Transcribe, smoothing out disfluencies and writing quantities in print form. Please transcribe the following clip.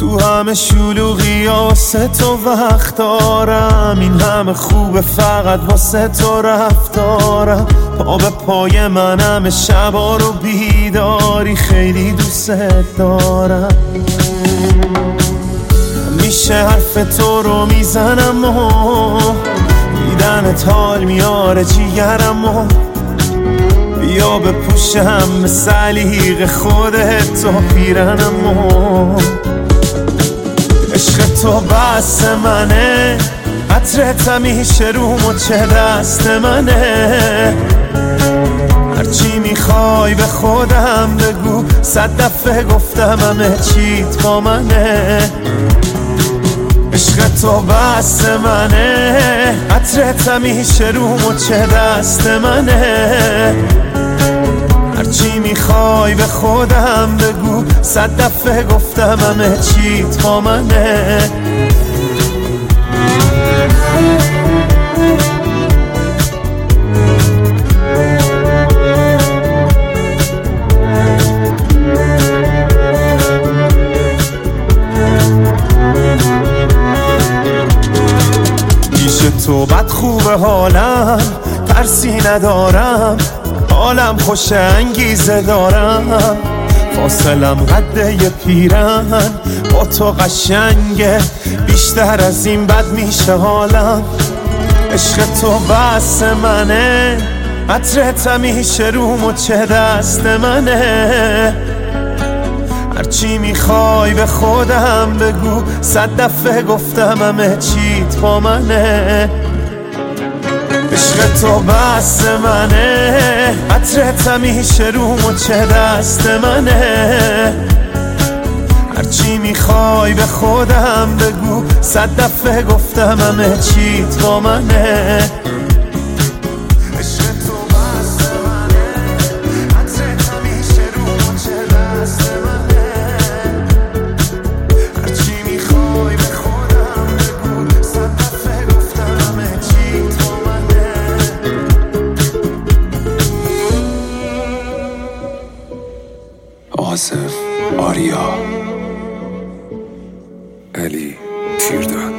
تو همه شلوغی ها واسه تو وقت دارم، این همه خوبه فقط واسه تو رفتارم. پا به پای من همه شبا رو بیداری، خیلی دوست دارم. میشه حرف تو رو میزنم و دیدنت حال میاره جیگرم و بیا بپوشم به سلیق خودت و پیرنم و عشق تو بس منه، عطرت همیشه روم و چه دست منه. هرچی میخوای به خودم بگو، 100 دفعه گفتم همه چیت با منه. عشق تو بس منه، عطرت همیشه روم و چه دست منه. هرچی میخوای به خودم بگو، 100 دفعه گفتم همه چیت با منه. پیش تو بد خوبه حالم، ترسی ندارم، حالم خوش انگیزه دارم. فاصلم قده یه پیرن، با تو قشنگه، بیشتر از این بد میشه حالم. عشق تو بس منه، عطرت همیشه روم و چه دست منه. هرچی میخوای به خودم بگو، 100 دفعه گفتم همه چیت با منه. عشق تو بس منه، عطرت همیشه روم و چه دست منه. هرچی میخوای به خودم بگو، 100 دفعه گفتم همه چیت با منه. آصف آریا علی تیردان.